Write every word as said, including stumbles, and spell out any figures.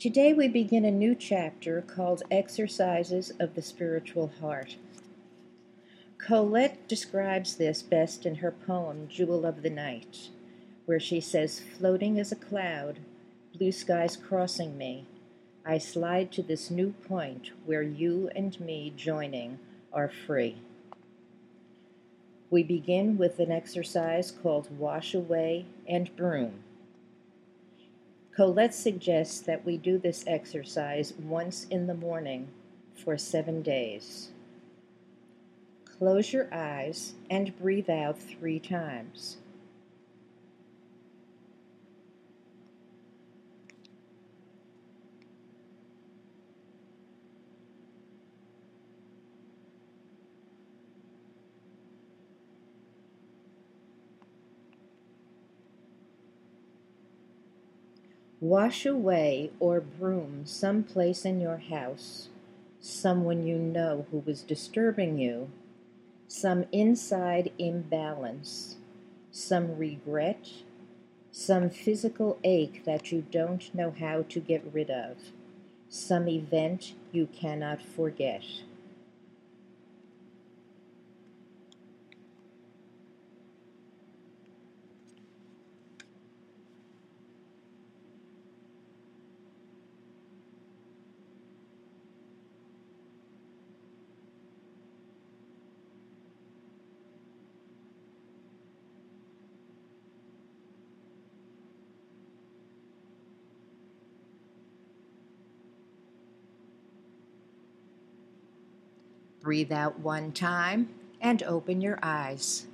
Today we begin a new chapter called Exercises of the Spiritual Heart. Colette describes this best in her poem Jewel of the Night, where she says, "Floating as a cloud, blue skies crossing me, I slide to this new point where you and me joining are free." We begin with an exercise called Wash Away and Broom. Colette suggests that we do this exercise once in the morning for seven days. Close your eyes and breathe out three times. Wash away or broom some place in your house, someone you know who was disturbing you, some inside imbalance, some regret, some physical ache that you don't know how to get rid of, some event you cannot forget. Breathe out one time and open your eyes.